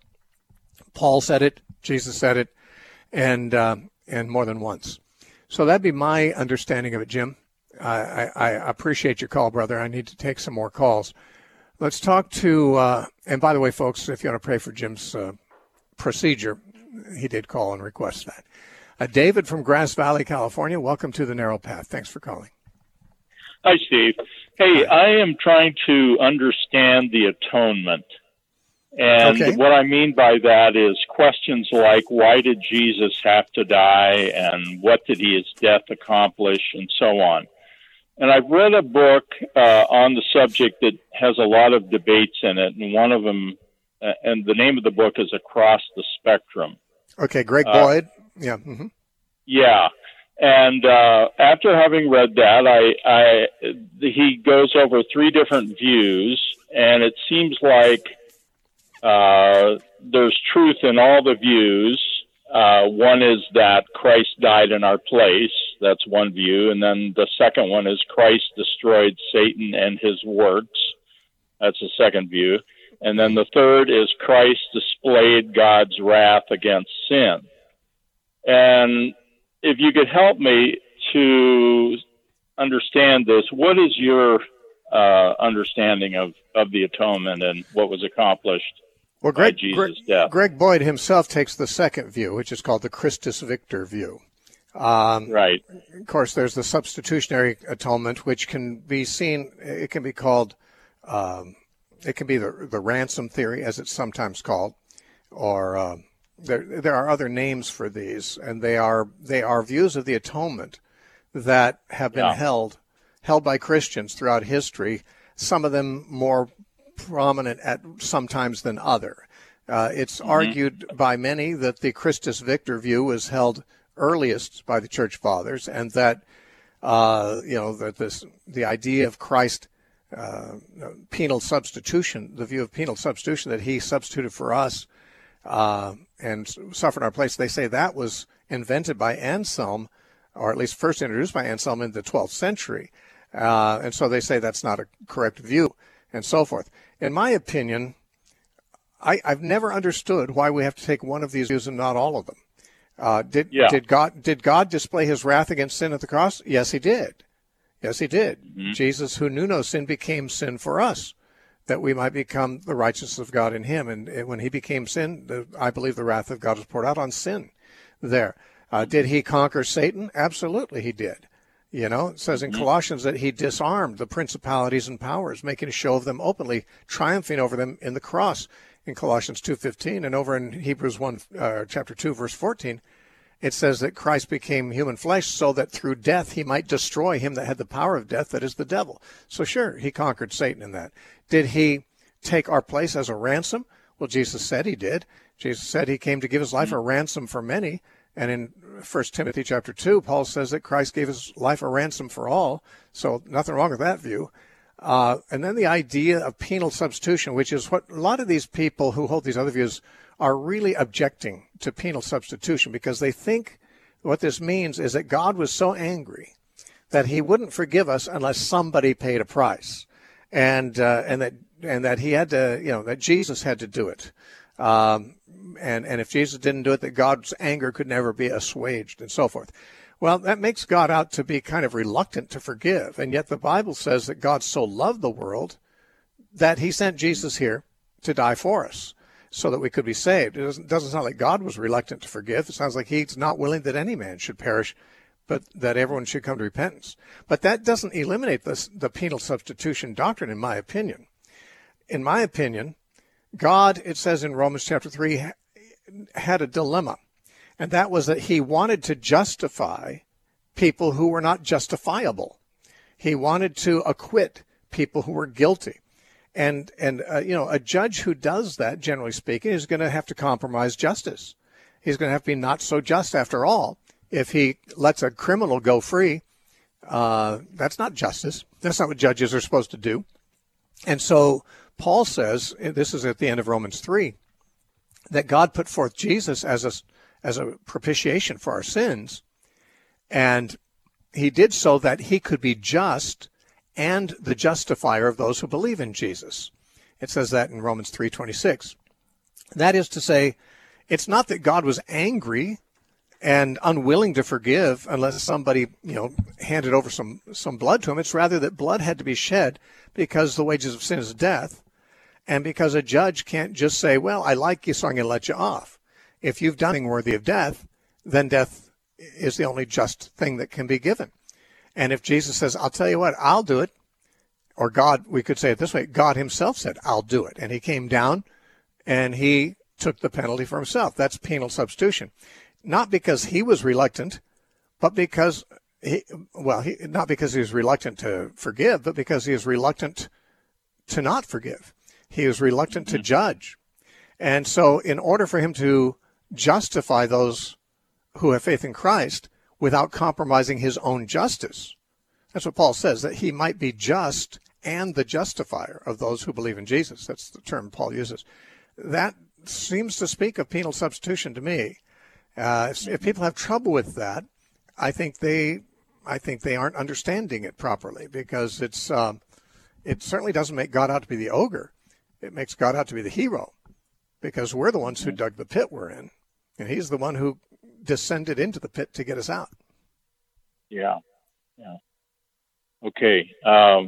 Paul said it, Jesus said it, and uh, and more than once. So that'd be my understanding of it, Jim. I, I, I appreciate your call, brother. I need to take some more calls. Let's talk to, uh, and by the way, folks, if you want to pray for Jim's uh, procedure, he did call and request that. Uh, David from Grass Valley, California, welcome to the Narrow Path. Thanks for calling. Hi, Steve. Hey, Hi. I am trying to understand the atonement. And okay. What I mean by that is questions like, why did Jesus have to die, and what did his death accomplish, and so on. And I've read a book uh, on the subject that has a lot of debates in it, and one of them, uh, and the name of the book is Across the Spectrum. Okay, Greg Boyd. Uh, yeah. Mm-hmm. Yeah. And uh, after having read that, I, I he goes over three different views, and it seems like uh, there's truth in all the views. Uh, one is that Christ died in our place. That's one view. And then the second one is Christ destroyed Satan and his works. That's the second view. And then the third is Christ displayed God's wrath against sin. And if you could help me to understand this, what is your uh, understanding of, of the atonement and what was accomplished well, Greg, by Jesus' Greg, death? Greg Boyd himself takes the second view, which is called the Christus Victor view. Um, right. Of course, there's the substitutionary atonement, which can be seen, it can be called um, it can be the the ransom theory, as it's sometimes called, or uh, there there are other names for these, and they are they are views of the atonement that have been Yeah. held held by Christians throughout history. Some of them more prominent at sometimes than other. Uh, it's Mhm. argued by many that the Christus Victor view was held earliest by the Church Fathers, and that uh, you know that this the idea of Christ uh, penal substitution, the view of penal substitution, that he substituted for us uh, and suffered in our place. They say that was invented by Anselm, or at least first introduced by Anselm in the twelfth century, uh, and so they say that's not a correct view, and so forth. In my opinion, I, I've never understood why we have to take one of these views and not all of them. Uh, did Yeah. did God did God display his wrath against sin at the cross? Yes, he did. Yes, he did. Mhm. Jesus, who knew no sin, became sin for us, that we might become the righteousness of God in him. And, and when he became sin, the, I believe the wrath of God was poured out on sin there. Uh, did he conquer Satan? Absolutely he did. You know, it says in Mhm. Colossians that he disarmed the principalities and powers, making a show of them openly, triumphing over them in the cross in Colossians two fifteen. And over in Hebrews one, uh, chapter two, verse fourteen, it says that Christ became human flesh so that through death he might destroy him that had the power of death, that is the devil. So sure, he conquered Satan in that. Did he take our place as a ransom? Well, Jesus said he did. Jesus said he came to give his life a ransom for many. And in First Timothy chapter two, Paul says that Christ gave his life a ransom for all. So nothing wrong with that view. Uh, and then the idea of penal substitution, which is what a lot of these people who hold these other views are really objecting to penal substitution, because they think what this means is that God was so angry that he wouldn't forgive us unless somebody paid a price, and uh, and that and that he had to, you know, that Jesus had to do it, um, and and if Jesus didn't do it, that God's anger could never be assuaged, and so forth. Well, that makes God out to be kind of reluctant to forgive, and yet the Bible says that God so loved the world that he sent Jesus here to die for us, so that we could be saved. It doesn't, doesn't sound like God was reluctant to forgive. It sounds like he's not willing that any man should perish, but that everyone should come to repentance. But that doesn't eliminate this, the penal substitution doctrine, in my opinion. In my opinion, God, it says in Romans chapter three, had a dilemma, and that was that he wanted to justify people who were not justifiable. He wanted to acquit people who were guilty. And, and uh, you know, a judge who does that, generally speaking, is going to have to compromise justice. He's going to have to be not so just after all. If he lets a criminal go free, uh, that's not justice. That's not what judges are supposed to do. And so Paul says, this is at the end of Romans three, that God put forth Jesus as a, as a propitiation for our sins. And he did so that he could be just and the justifier of those who believe in Jesus. It says that in Romans three twenty-six. That is to say, it's not that God was angry and unwilling to forgive unless somebody, you know, handed over some, some blood to him. It's rather that blood had to be shed because the wages of sin is death, and because a judge can't just say, well, I like you, so I'm going to let you off. If you've done anything worthy of death, then death is the only just thing that can be given. And if Jesus says, I'll tell you what, I'll do it, or God, we could say it this way, God himself said, I'll do it. And he came down and he took the penalty for himself. That's penal substitution. Not because he was reluctant, but because he, well, he, not because he was reluctant to forgive, but because he is reluctant to not forgive. He is reluctant to judge. And so in order for him to justify those who have faith in Christ, without compromising his own justice. That's what Paul says, that he might be just and the justifier of those who believe in Jesus. That's the term Paul uses. That seems to speak of penal substitution to me. Uh, if, if people have trouble with that, I think they, I think they aren't understanding it properly, because it's, um, it certainly doesn't make God out to be the ogre. It makes God out to be the hero, because we're the ones who dug the pit we're in, and he's the one who descended into the pit to get us out. Yeah. Yeah. Okay. Um,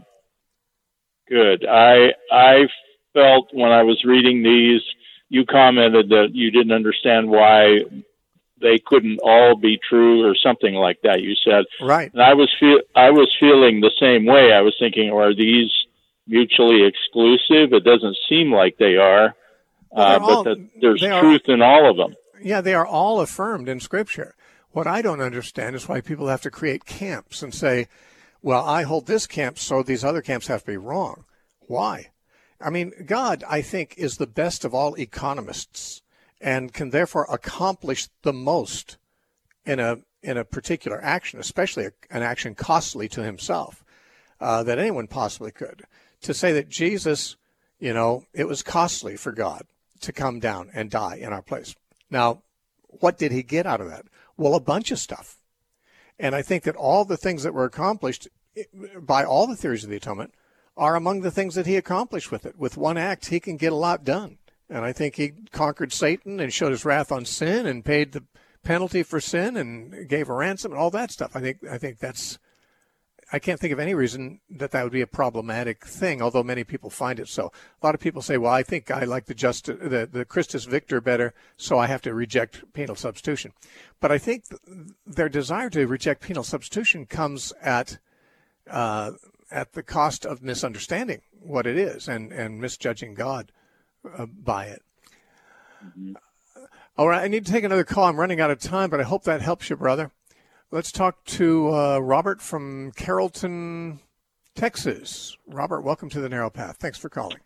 good. I, I felt when I was reading these, you commented that you didn't understand why they couldn't all be true or something like that. You said, right. And I was feel, I was feeling the same way. I was thinking, are these mutually exclusive. It doesn't seem like they are, well, uh, but all, that there's are, truth in all of them. Yeah, they are all affirmed in Scripture. What I don't understand is why people have to create camps and say, well, I hold this camp, so these other camps have to be wrong. Why? I mean, God, I think, is the best of all economists and can therefore accomplish the most in a in a particular action, especially a, an action costly to himself, uh, that anyone possibly could. To say that Jesus, you know, it was costly for God to come down and die in our place. Now, what did he get out of that? Well, a bunch of stuff. And I think that all the things that were accomplished by all the theories of the atonement are among the things that he accomplished with it. With one act, he can get a lot done. And I think he conquered Satan and showed his wrath on sin and paid the penalty for sin and gave a ransom and all that stuff. I think I think that's, I can't think of any reason that that would be a problematic thing, although many people find it so. A lot of people say, well, I think I like the just the, the Christus Victor better, so I have to reject penal substitution. But I think their desire to reject penal substitution comes at uh, at the cost of misunderstanding what it is and, and misjudging God uh, by it. Mm-hmm. All right, I need to take another call. I'm running out of time, but I hope that helps you, brother. Let's talk to uh, Robert from Carrollton, Texas. Robert, welcome to the Narrow Path. Thanks for calling.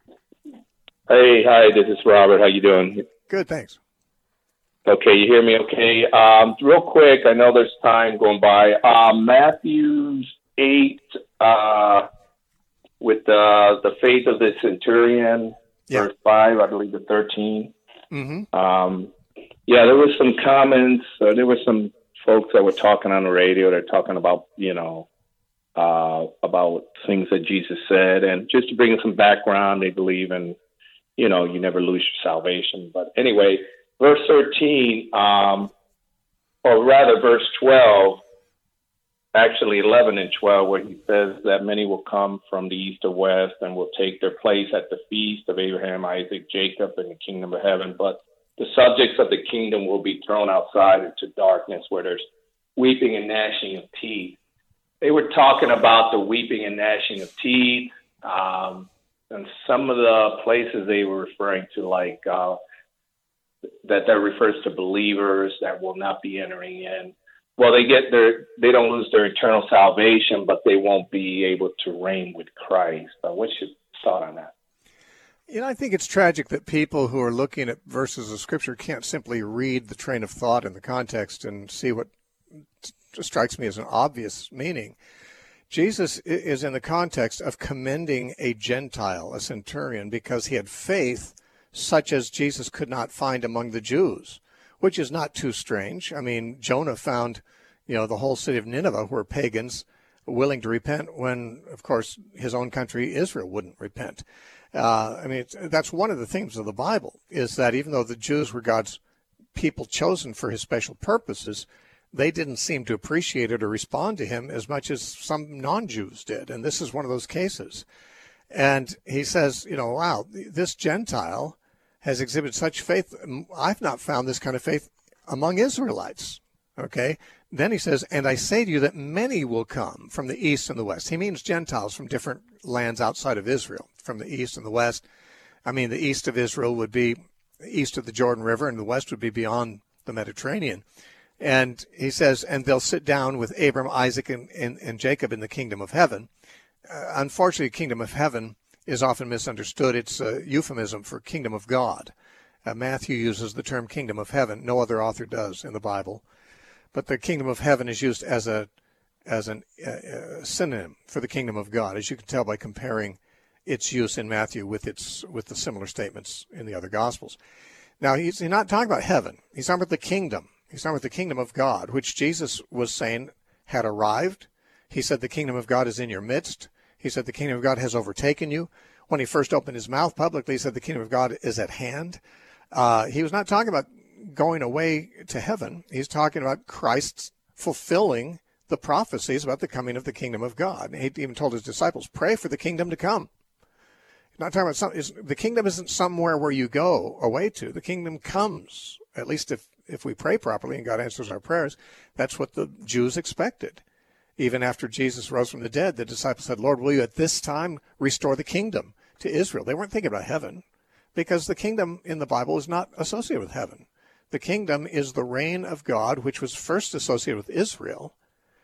Hey, hi, this is Robert. How you doing? Good, thanks. Okay, you hear me okay? Um, real quick, I know there's time going by. Um, Matthew eight, uh, with uh, the faith of the centurion, yeah. verse five, I believe the thirteen. Mm-hmm. Um, yeah, there was some comments. Uh, there were some folks that were talking on the radio. They're talking about, you know, uh, about things that Jesus said. And just to bring some background, they believe in, you know, you never lose your salvation. But anyway, verse thirteen, um, or rather verse twelve, actually eleven and twelve, where he says that many will come from the east or west and will take their place at the feast of Abraham, Isaac, Jacob, in the kingdom of heaven. But the subjects of the kingdom will be thrown outside into darkness where there's weeping and gnashing of teeth. They were talking about the weeping and gnashing of teeth. Um, and some of the places they were referring to, like uh, that that refers to believers that will not be entering in. Well, they get their, they don't lose their eternal salvation, but they won't be able to reign with Christ. Uh, what's your thought on that? You know, I think it's tragic that people who are looking at verses of Scripture can't simply read the train of thought in the context and see what strikes me as an obvious meaning. Jesus is in the context of commending a Gentile, a centurion, because he had faith such as Jesus could not find among the Jews, which is not too strange. I mean, Jonah found, you know, the whole city of Nineveh were pagans willing to repent when, of course, his own country, Israel, wouldn't repent. Uh, I mean, it's, that's one of the themes of the Bible, is that even though the Jews were God's people chosen for his special purposes, they didn't seem to appreciate it or respond to him as much as some non-Jews did. And this is one of those cases. And he says, you know, wow, this Gentile has exhibited such faith. I've not found this kind of faith among Israelites. Okay. Then he says, and I say to you that many will come from the east and the west. He means Gentiles from different lands outside of Israel, from the east and the west. I mean, the east of Israel would be east of the Jordan River, and the west would be beyond the Mediterranean. And he says, and they'll sit down with Abram, Isaac, and, and, and Jacob in the kingdom of heaven. Uh, unfortunately, kingdom of heaven is often misunderstood. It's a euphemism for kingdom of God. Uh, Matthew uses the term kingdom of heaven. No other author does in the Bible. But the kingdom of heaven is used as a as an uh, synonym for the kingdom of God, as you can tell by comparing its use in Matthew with its with the similar statements in the other Gospels. Now, he's, he's not talking about heaven. He's talking about the kingdom. He's talking about the kingdom of God, which Jesus was saying had arrived. He said the kingdom of God is in your midst. He said the kingdom of God has overtaken you. When he first opened his mouth publicly, he said the kingdom of God is at hand. Uh, he was not talking about going away to heaven. He's talking about Christ fulfilling the prophecies about the coming of the kingdom of God. He even told his disciples, pray for the kingdom to come. He's not talking about some, is, the kingdom isn't somewhere where you go away to. The kingdom comes, at least if, if we pray properly and God answers our prayers. That's what the Jews expected. Even after Jesus rose from the dead, the disciples said, Lord, will you at this time restore the kingdom to Israel? They weren't thinking about heaven, because the kingdom in the Bible is not associated with heaven. The kingdom is the reign of God, which was first associated with Israel.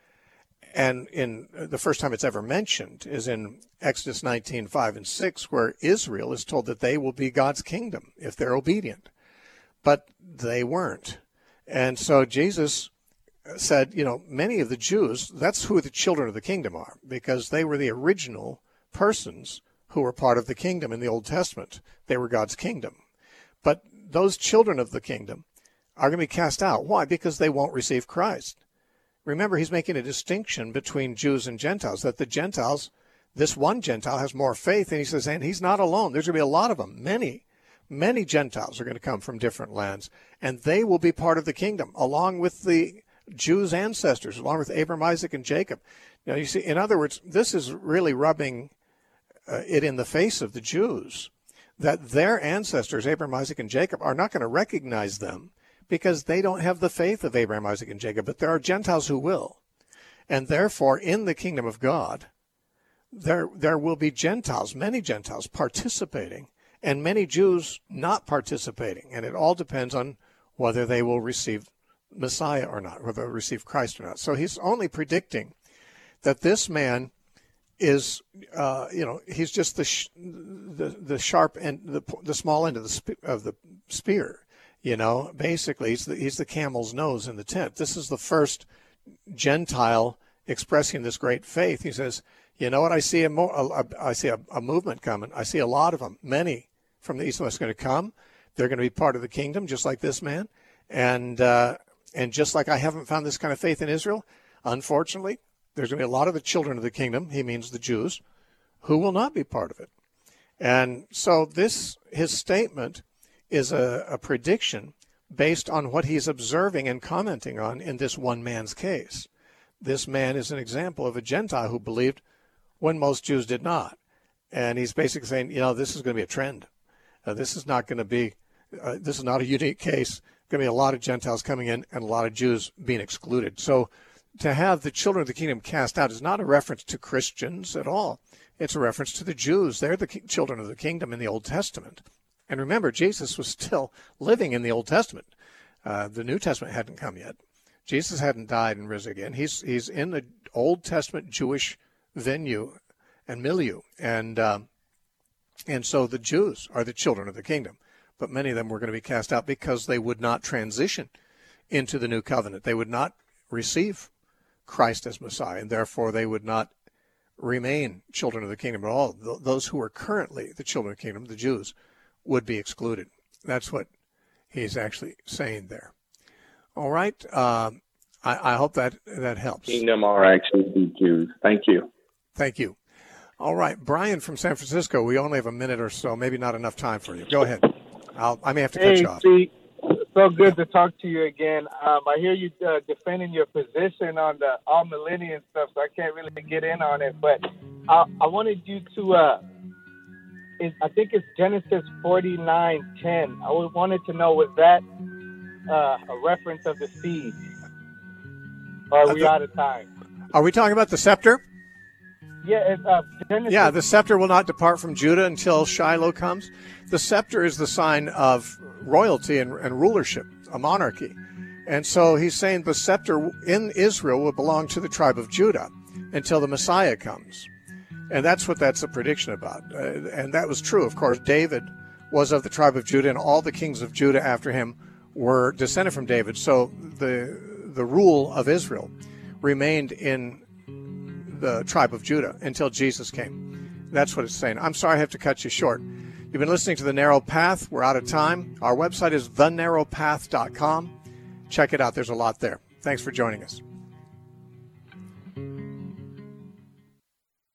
And in the first time it's ever mentioned is in Exodus nineteen, five and six, where Israel is told that they will be God's kingdom if they're obedient. But they weren't. And so Jesus said, you know, many of the Jews, that's who the children of the kingdom are, because they were the original persons who were part of the kingdom in the Old Testament. They were God's kingdom. But those children of the kingdom are going to be cast out. Why? Because they won't receive Christ. Remember, he's making a distinction between Jews and Gentiles, that the Gentiles, this one Gentile has more faith, and he says, and he's not alone. There's going to be a lot of them. Many, many Gentiles are going to come from different lands, and they will be part of the kingdom, along with the Jews' ancestors, along with Abraham, Isaac, and Jacob. Now, you see, in other words, this is really rubbing uh, it in the face of the Jews, that their ancestors, Abraham, Isaac, and Jacob, are not going to recognize them because they don't have the faith of Abraham, Isaac, and Jacob. But there are Gentiles who will. And therefore, in the kingdom of God, there there will be Gentiles, many Gentiles participating, and many Jews not participating. And it all depends on whether they will receive Messiah or not, whether they'll receive Christ or not. So he's only predicting that this man is, uh, you know, he's just the sh- the the sharp end, the the small end of the spe- of the spear. You know, basically, he's the, he's the camel's nose in the tent. This is the first Gentile expressing this great faith. He says, you know what, I see a, mo- a, a I see a, a movement coming. I see a lot of them, many from the east and west going to come. They're going to be part of the kingdom, just like this man. And, uh, and just like I haven't found this kind of faith in Israel, unfortunately, there's going to be a lot of the children of the kingdom, he means the Jews, who will not be part of it. And so this, his statement is a, a prediction based on what he's observing and commenting on in this one man's case. This man is an example of a Gentile who believed when most Jews did not. And he's basically saying, you know, this is going to be a trend. Uh, this is not going to be, uh, this is not a unique case. Going to be a lot of Gentiles coming in and a lot of Jews being excluded. So to have the children of the kingdom cast out is not a reference to Christians at all. It's a reference to the Jews. They're the ki- children of the kingdom in the Old Testament. And remember, Jesus was still living in the Old Testament. Uh, the New Testament hadn't come yet. Jesus hadn't died and risen again. He's he's in the Old Testament Jewish venue and milieu. And, um, and so the Jews are the children of the kingdom. But many of them were going to be cast out because they would not transition into the new covenant. They would not receive Christ as Messiah, and therefore they would not remain children of the kingdom at all. Th- those who are currently the children of the kingdom, the Jews, would be excluded. That's what he's actually saying there. All right. Um, I, I hope that that helps. Kingdom are actually the Jews. Thank you. Thank you. All right. Brian from San Francisco, we only have a minute or so, maybe not enough time for you. Go ahead. I'll, I may have to hey, cut you off. Steve, so good to talk to you again. Um, I hear you uh, defending your position on the all millennium stuff, so I can't really get in on it. But I, I wanted you to, uh, it, I think it's Genesis forty-nine ten. I wanted to know, was that uh, a reference of the seed? Or are we out of time? Are we talking about the scepter? Yeah, it's, uh, Genesis. Yeah, the scepter will not depart from Judah until Shiloh comes. The scepter is the sign of royalty and, and rulership, a monarchy. And so he's saying the scepter in Israel will belong to the tribe of Judah until the Messiah comes. And that's what that's a prediction about. Uh, and that was true. Of course, David was of the tribe of Judah, and all the kings of Judah after him were descended from David. So the the rule of Israel remained in the tribe of Judah until Jesus came. That's what it's saying. I'm sorry I have to cut you short. You've been listening to The Narrow Path. We're out of time. Our website is the narrow path dot com. Check it out. There's a lot there. Thanks for joining us.